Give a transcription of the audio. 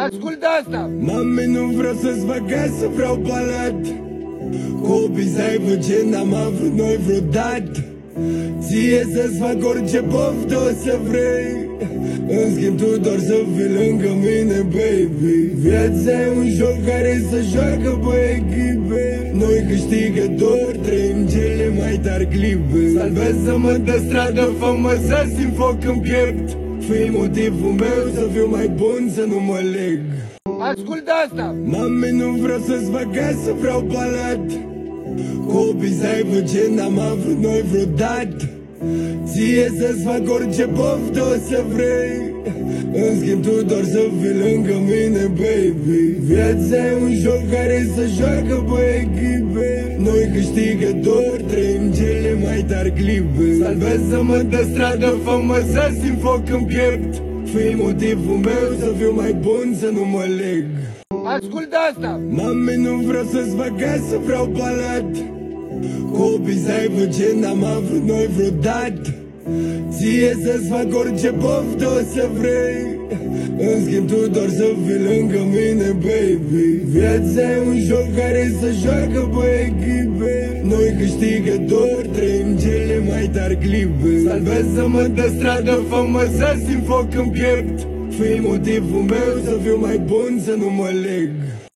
Ascultă asta! Mami, nu vreau să-ți fac să vreau palat. Copii să aibă ce n-am avut noi vreodată. Ție să-ți fac orice poftă o să vrei. În schimb tu doar să fii lângă mine, baby. Viața e un joc care se joacă pe echipe. Noi câștigători trăim cele mai tari clipe. Salvează-mă de stradă, fă-mă să simt foc în piept. Fii motivul meu să fiu mai bun, să nu mă leg. Ascultă asta! Mami, nu vreau să-ți fac să vreau palat. Copii să aibă ce n-am avut noi vreodată. Ție să-ți fac orice poftă o să vrei. În schimb tu doar să fii lângă mine, baby. Viața e un joc care se joacă pe echipe. Noi câștigători trăim cele mai tari clipe. Salvează-mă de stradă, fă-mă să simt foc în piept. Fii motivul meu să fiu mai bun, să nu mă leg. Ascultă asta! Mami, nu vreau să-ți fac să vreau palat. Copii să aibă ce n-am avut noi vreodată. Ție să-ți fac orice poftă o să vrei. În schimb tu doar să fii lângă mine, baby. Viața e un joc care se joacă pe echipe. Noi câștigători trăim cele mai tari clipe. Salvează-mă de stradă, fă-mă să simt foc în piept. Fii motivul meu să fiu mai bun, să nu mă leg.